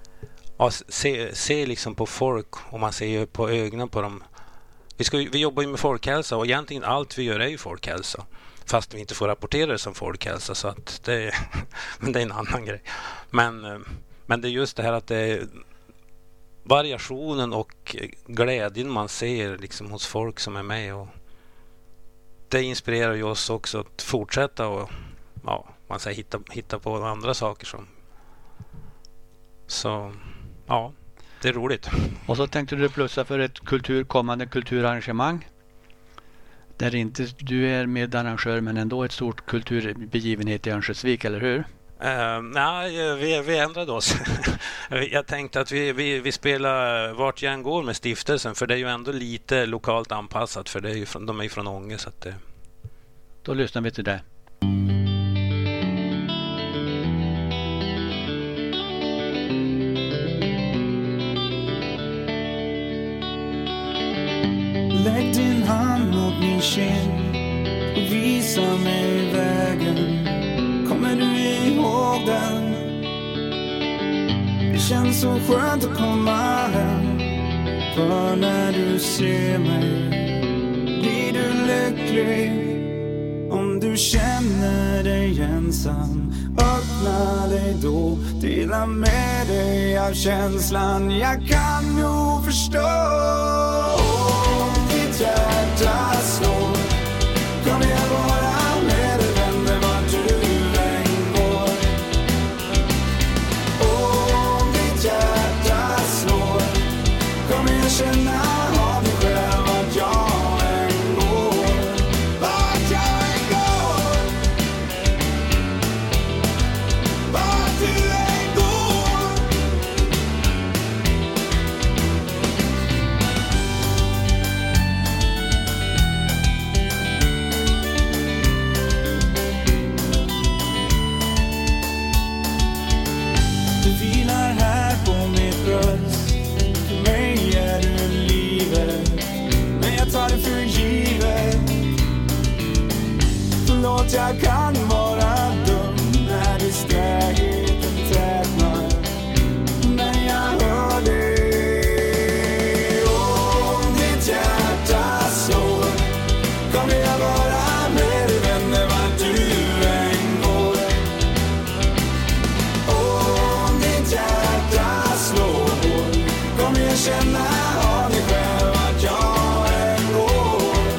liksom på folk och man ser ju på ögonen på dem. Vi jobbar ju med folkhälsa och egentligen allt vi gör är ju folkhälsa. Fast vi inte får rapportera det som folkhälsa, så att men det är en annan grej. Men det är just det här att det är variationen och glädjen man ser liksom hos folk som är med, och det inspirerar ju oss också att fortsätta och man säger hitta på andra saker så det är roligt. Och så tänkte du plussa för ett kommande kulturarrangemang där inte du är medarrangör men ändå ett stort kulturbegivenhet i Örnsköldsvik, eller hur? Nej, vi ändrade oss. Jag tänkte att vi spelar Vart järn går med stiftelsen, för det är ju ändå lite lokalt anpassat, för det är ju de är ju från Ånge, så att det... Då lyssnar vi till det. Lägg din hand mot min kind och visa mig vägen. Kommer du ihåg den? Det känns så skönt att komma hem. För när du ser mig blir du lycklig. Om du känner dig ensam, öppna dig då. Dela med dig av känslan. Jag kan nog förstå. Om ditt hjärta slår, kommer jag vara med dig, vänner, var du än går. Om ditt hjärta slår, kommer jag känna av mig själv vart jag än går. Vart jag än går, vart du än går. Du vilar här på mitt bröst. För mig är du livet, men jag tar det för givet. Förlåt, jag kan vara dum när distrahigheten tätnar. Men jag hör dig. Om ditt hjärta slår, kommer jag vara med dig, vänner, vart du än går. Om ditt hjärta slår, kommer jag känna av mig själv vart jag än går.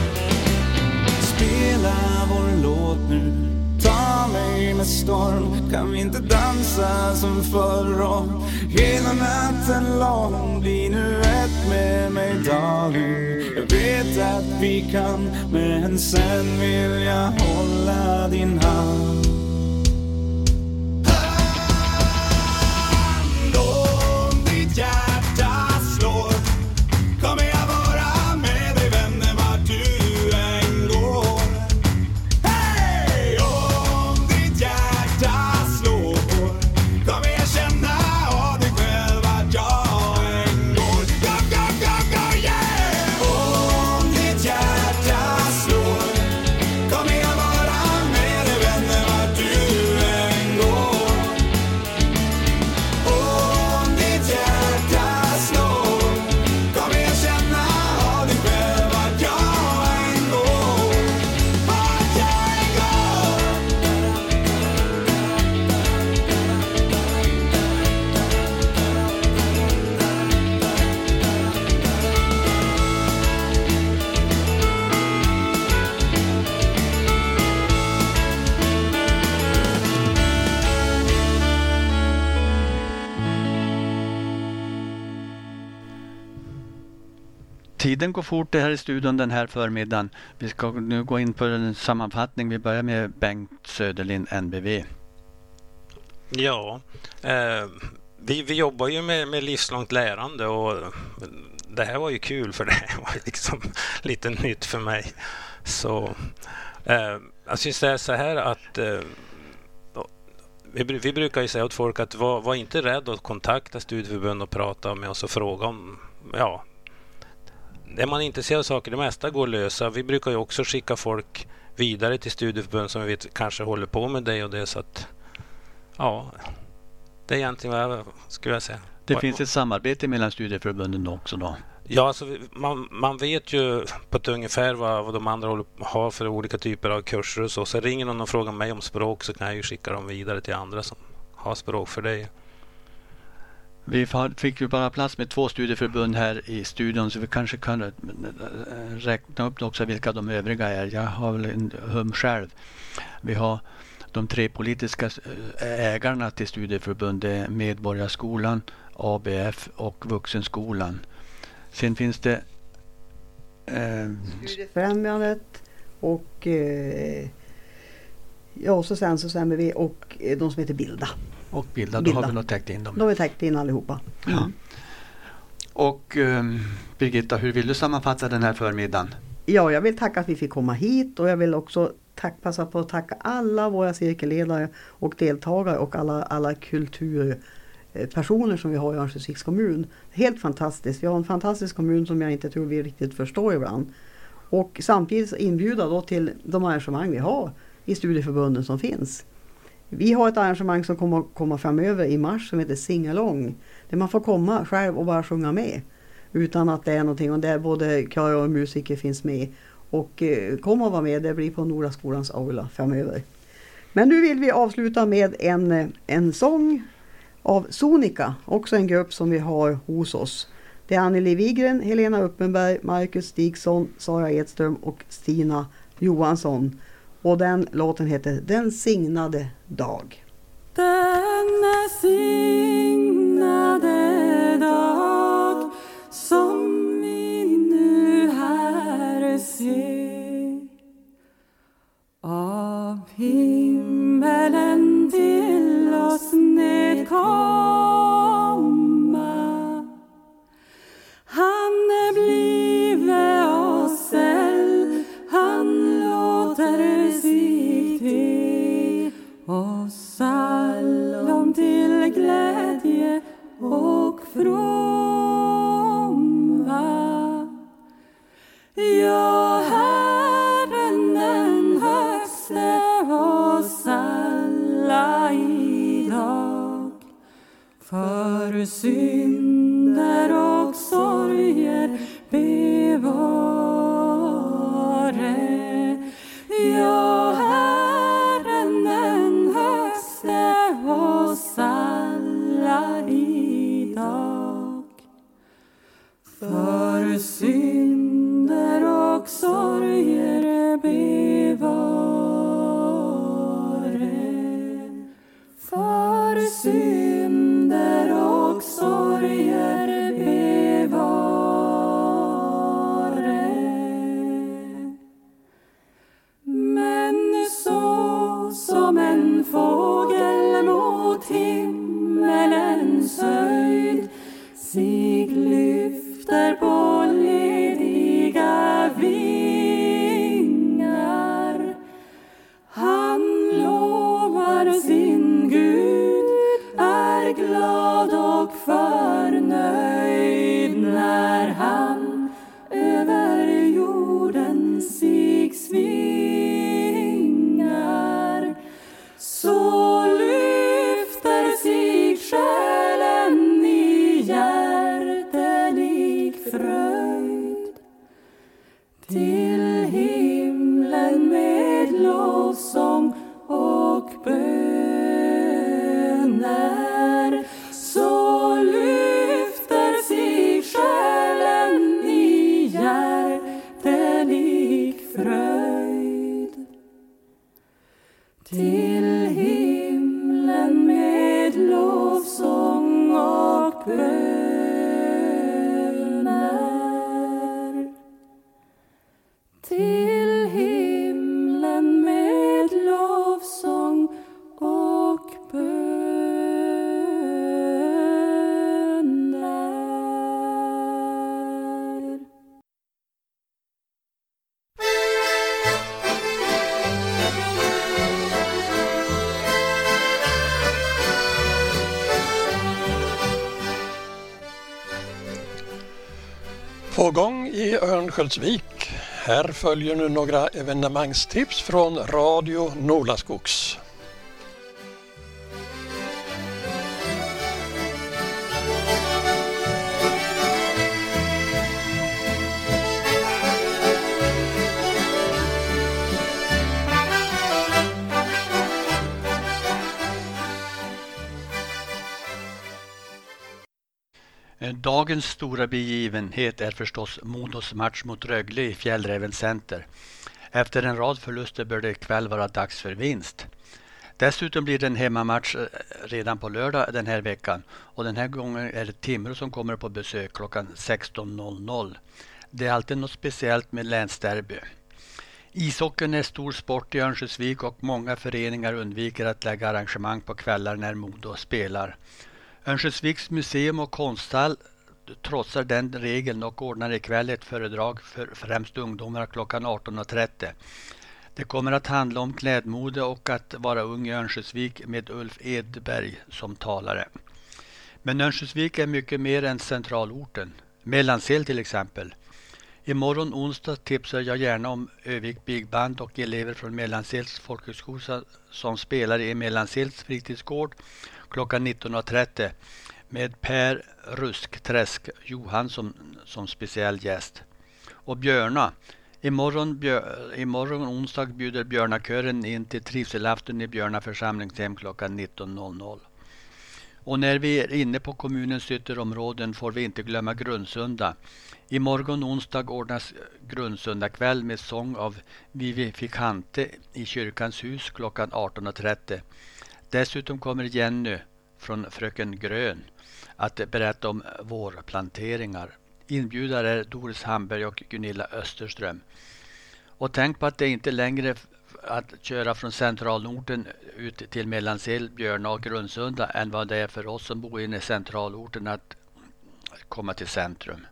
Spela vår låt nu, ta mig med storm. Kan vi inte dansa som förr om hela natten lång? Bli nu ett med mig, darling. Jag vet att vi kan, men sen vill jag hålla din hand. Om ditt hjärta Tiden går fort det här i studion den här förmiddagen. Vi ska nu gå in på en sammanfattning. Vi börjar med Bengt Söderlind, NBV. Ja, vi jobbar ju med livslångt lärande och det här var ju kul för det var liksom lite nytt för mig. Så jag syns det är så här att vi brukar ju säga åt folk att var inte rädd att kontakta studieförbund och prata med oss och fråga om, ja, är man intresserad av saker, det mesta går att lösa. Vi brukar ju också skicka folk vidare till studieförbund som vi vet kanske håller på med det och det, så att ja, det är egentligen vad jag skulle säga. Det finns ett samarbete mellan studieförbunden också då? Ja, alltså man vet ju på ett ungefär vad de andra har för olika typer av kurser och så. Så ringer någon och frågar mig om språk så kan jag ju skicka dem vidare till andra som har språk för det. Vi fick ju bara plats med 2 studieförbund här i studion, så vi kanske kan räkna upp också vilka de övriga är. Jag har väl en hum själv. Vi har de 3 politiska ägarna till studieförbund, det är Medborgarskolan, ABF och Vuxenskolan. Sen finns det Studiefrämjandet och ja, så sen vi och de som heter Bilda. Och Bilda, då har vi nog täckt in dem. Då har vi täckt in allihopa. Mm. Ja. Och Birgitta, hur vill du sammanfatta den här förmiddagen? Ja, jag vill tacka att vi fick komma hit och jag vill också passa på att tacka alla våra cirkelledare och deltagare och alla kulturpersoner som vi har i Örnsköldsviks kommun. Helt fantastiskt. Vi har en fantastisk kommun som jag inte tror vi riktigt förstår ibland. Och samtidigt inbjuda då till de arrangemang vi har i studieförbunden som finns. Vi har ett arrangemang som kommer komma framöver i mars som heter Singalong. Där man får komma själv och bara sjunga med. Utan att det är någonting, och där både körer och musiker finns med. Och kom och vara med, det blir på Norra skolans aula framöver. Men nu vill vi avsluta med en sång av Sonika, också en grupp som vi har hos oss. Det är Anneli Wigren, Helena Uppenberg, Marcus Stigson, Sara Edström och Stina Johansson. Och den låten heter Den signade dag. Denna signade dag som vi nu här ser, av himmelen till oss nedkomma. Han är blive oss säll, han låter sig till oss allom till glädje och fromma. Ja, Herren den högste oss alla idag för synder och sorger bevare. Ja, Herren den högste oss alla idag för synder och sorger bevare. För synder och sorger bevare. Men så som en fågel mot himmelens höjd sig lyfter på lediga vingar, han lovar sin Gud, är glad och förnöjd när han över jorden sig svingar. Så lyfter sig själen i hjärtelig fröjd till himlen med lovsång och böner. Så lyfter sig själen i hjärtelig fröjd till himlen med lovsång och böner. På gång i Örnsköldsvik. Här följer nu några evenemangstips från Radio Nolaskogs. Dagens stora begivenhet är förstås Modos match mot Rögle i Fjällräven Center. Efter en rad förluster bör det ikväll vara dags för vinst. Dessutom blir det en hemmamatch redan på lördag den här veckan. Och den här gången är det Timrå som kommer på besök klockan 16.00. Det är alltid något speciellt med länsderby. Ishockeyn är stor sport i Örnsköldsvik och många föreningar undviker att lägga arrangemang på kvällar när Modo spelar. Örnsköldsviks museum och konsthall trotsar den regeln och ordnar ikväll ett föredrag för främst ungdomar klockan 18.30. Det kommer att handla om klädmode och att vara ung i Örnsköldsvik med Ulf Edberg som talare. Men Örnsköldsvik är mycket mer än centralorten. Mellansel till exempel. Imorgon onsdag tipsar jag gärna om Övik Big Band och elever från Mellansels folkhögskola som spelar i Mellansels fritidsgård klockan 19.30 med Per Ruskträsk Johansson som speciell gäst. Och Björna. Imorgon onsdag bjuder Björnakören in till trivselafton i Björna församlingshem klockan 19.00. Och när vi är inne på kommunens ytterområden får vi inte glömma Grundsunda. Imorgon onsdag ordnas Grundsunda kväll med sång av Vivi Fikante i kyrkans hus klockan 18.30. Dessutom kommer Jenny från Fröken Grön att berätta om vårplanteringar. Inbjudare är Doris Hamberg och Gunilla Österström. Och tänk på att det inte längre att köra från centralorten ut till Mellansel, Björna och Grundsunda än vad det är för oss som bor inne i centralorten att komma till centrum.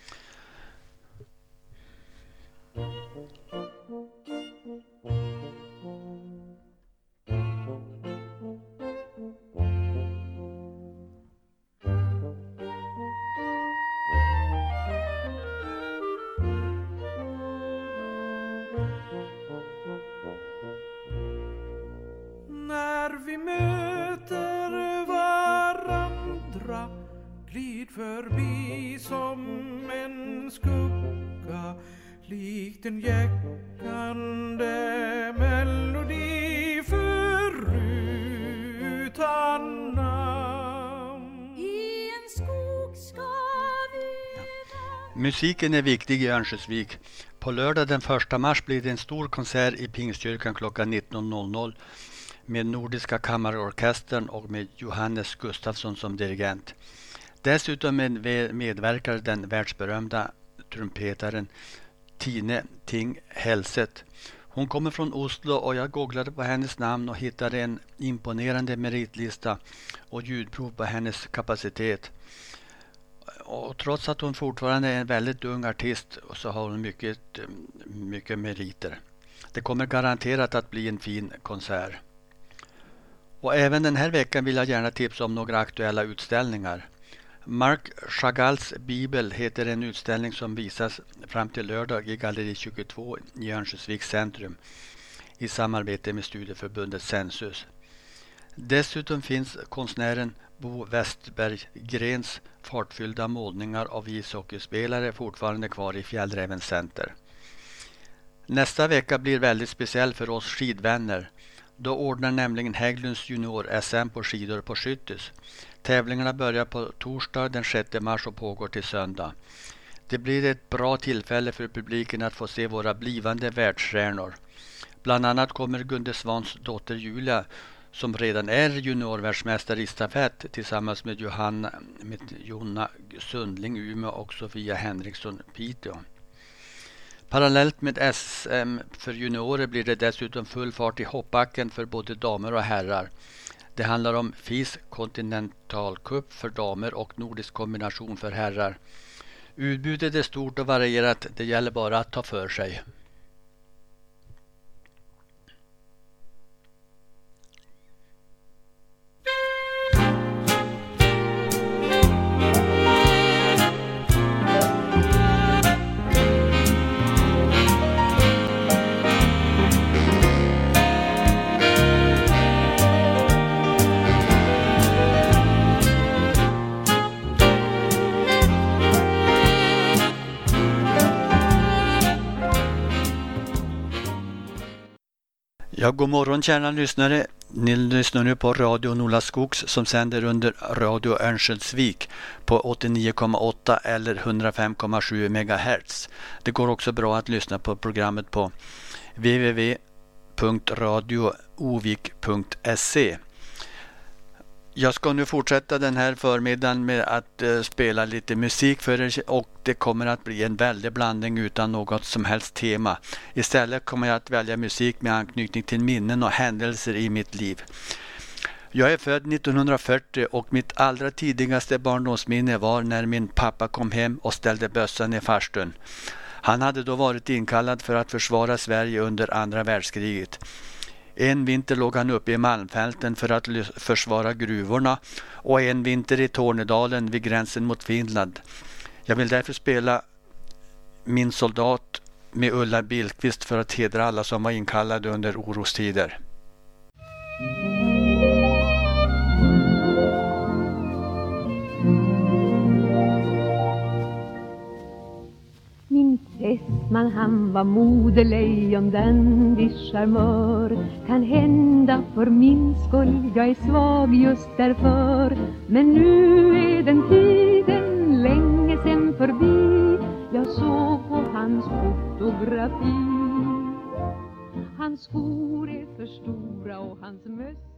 När vi möter varandra, glid förbi som en skugga, likt en jäckande melodi förutan namn. I en skog ska vi... Musiken är viktig i Örnsköldsvik. På lördag den 1 mars blir det en stor konsert i Pingstkyrkan klockan 19.00 med Nordiska kammarorkestern och med Johannes Gustafsson som dirigent. Dessutom medverkar den världsberömda trumpetaren Tine Ting Hälset. Hon kommer från Oslo och jag googlade på hennes namn och hittade en imponerande meritlista och ljudprov på hennes kapacitet. Och trots att hon fortfarande är en väldigt ung artist så har hon mycket meriter. Det kommer garanterat att bli en fin konsert. Och även den här veckan vill jag gärna tipsa om några aktuella utställningar. Marc Chagalls bibel heter en utställning som visas fram till lördag i Galleri 22 i Örnsköldsviks centrum i samarbete med studieförbundet Sensus. Dessutom finns konstnären Bo Westberg-Grens fartfyllda målningar av ishockeyspelare fortfarande kvar i Fjällräven Center. Nästa vecka blir väldigt speciell för oss skidvänner. Då ordnar nämligen Hägglunds junior-SM på skidor på Skyttis. Tävlingarna börjar på torsdag den 6 mars och pågår till söndag. Det blir ett bra tillfälle för publiken att få se våra blivande världsstjärnor. Bland annat kommer Gunde Svans dotter Julia som redan är juniorvärldsmästare i stafett tillsammans med Jonna Sundling Umeå och Sofia Henriksson Piteå. Parallellt med SM för juniorer blir det dessutom full fart i hoppbacken för både damer och herrar. Det handlar om FIS Continental Cup för damer och nordisk kombination för herrar. Utbudet är stort och varierat, det gäller bara att ta för sig. Ja, god morgon kära lyssnare. Ni lyssnar nu på Radio Nolaskogs som sänder under Radio Örnsköldsvik på 89,8 eller 105,7 MHz. Det går också bra att lyssna på programmet på www.radioovik.se. Jag ska nu fortsätta den här förmiddagen med att spela lite musik för er och det kommer att bli en väldig blandning utan något som helst tema. Istället kommer jag att välja musik med anknytning till minnen och händelser i mitt liv. Jag är född 1940 och mitt allra tidigaste barndomsminne var när min pappa kom hem och ställde bössan i farstun. Han hade då varit inkallad för att försvara Sverige under andra världskriget. En vinter låg han uppe i Malmfälten för att försvara gruvorna och en vinter i Tornedalen vid gränsen mot Finland. Jag vill därför spela Min soldat med Ulla Billqvist för att hedra alla som var inkallade under orostider. Min fästman han var modelejon, dandig charmör. Kan hända för min skull jag är svag just därför. Men nu är den tiden länge sen förbi. Jag såg på hans fotografi. Hans skor är för stora och hans mössa